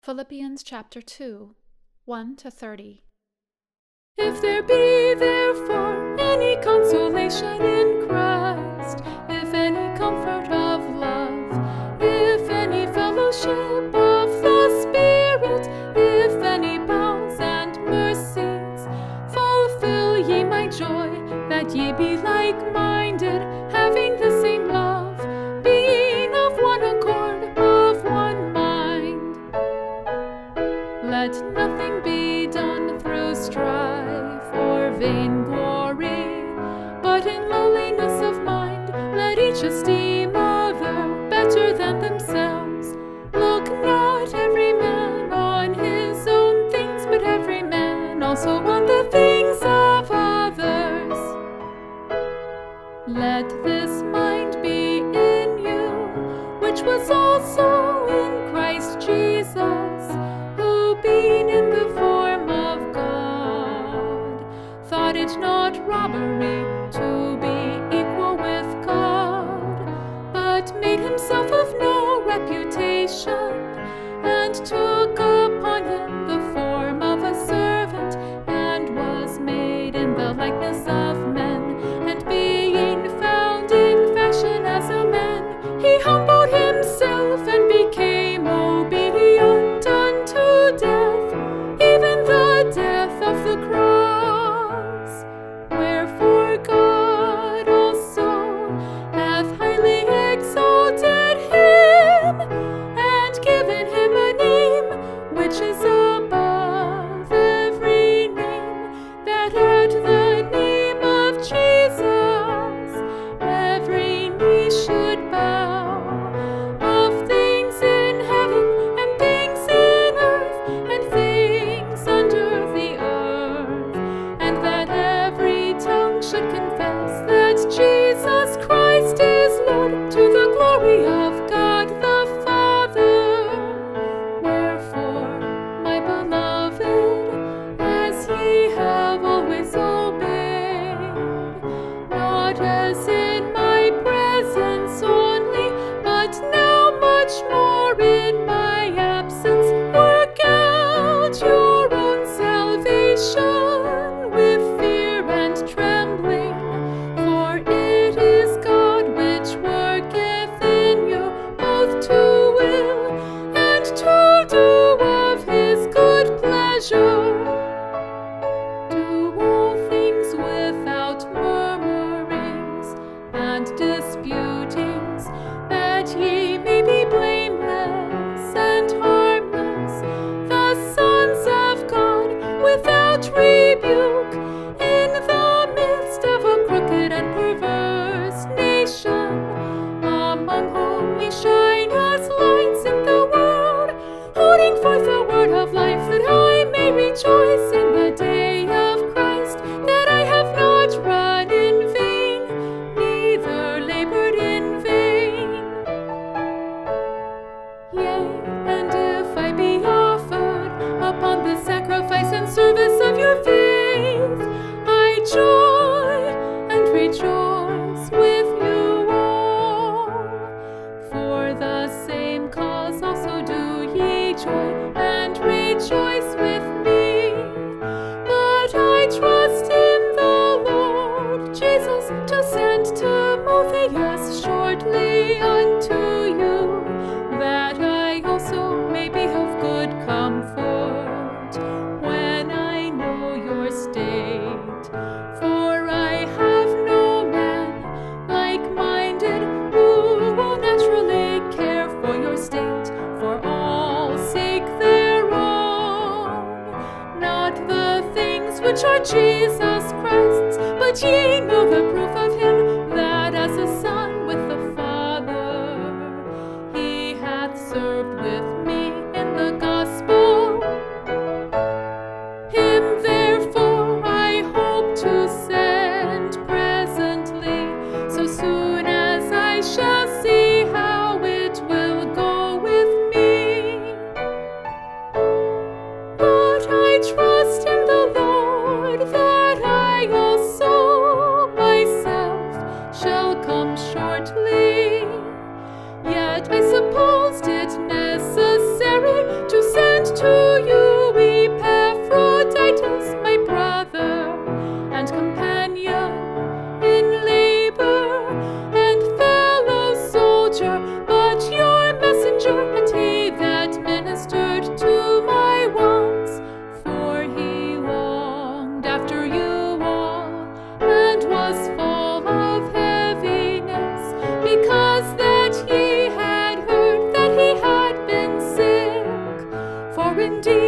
Philippians chapter 2, 1-30. If there be therefore any consolation in Christ, if any comfort of love, if any fellowship of the Spirit, if any bowels and mercies, fulfill ye my joy, that ye be like-minded, having the same love, being of one accord, of one mind. Let nothing be done through strife or vainglory, but in lowliness of mind let each esteem other better than themselves. Look not every man on his own things, but every man also on the things of others. Let this mind be in you, which was also in Christ Jesus, who being in the form of God, thought it not robbery to be equal with God, but made himself of no reputation, and took upon him the form of a servant, and was made in the likeness of men, and being found in fashion as a man, he humbled himself and became obedient unto death, even the death of the cross. Wherefore God also hath highly exalted him, and given him a name which is above every name, that at the name of Jesus every knee should bow, of things in heaven and things in earth and things under the earth, and that every tongue should confess that Jesus Christ is Lord, to the glory of God the Father. Wherefore, my beloved, as ye have always obeyed, not as in my presence only, but now much more in my absence, work out your own salvation with fear and trembling, for it is God which worketh in you both to will and to do of his good pleasure. Do all things without murmurings and disputings, that ye may be blameless and harmless, the sons of God without rebuke, in the midst of a crooked and perverse nation, among whom ye shine as lights in the world, holding forth the word of life, that I may rejoice in the day of Christ, that I have not run in vain, neither labored in vain. Yea, and if I be offered upon the sacrifice and service of your faith, I joy and rejoice with you all. For the same cause also do ye joy and rejoice with me. But I trust in the Lord Jesus to send Timotheus shortly unto you, that I also may be of good comfort when I know your state. For I have no man like-minded who will naturally care for your state, for all sake their own, not the things which are Jesus Christ's, but ye know the proof of him, that as a son with the Father he hath served with me in the gospel. Him therefore I hope to send presently, so soon as I shall see how it will go with me. But I trust in the Lord that I also myself for indeed